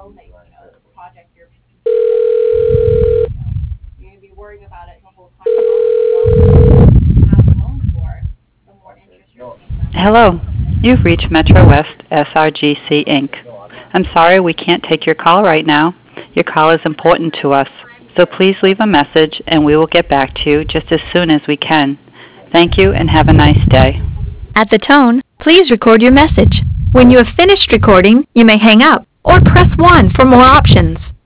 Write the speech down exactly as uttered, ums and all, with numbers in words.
loan that, you know, the project you're you're gonna be worrying about it the whole time. The longer you have the loan for, the more interest you're paying. Hello. You've reached Metro West S R G C, Incorporated. I'm sorry we can't take your call right now. Your call is important to us, so please leave a message and we will get back to you just as soon as we can. Thank you and have a nice day. At the tone, please record your message. When you have finished recording, you may hang up or press one for more options.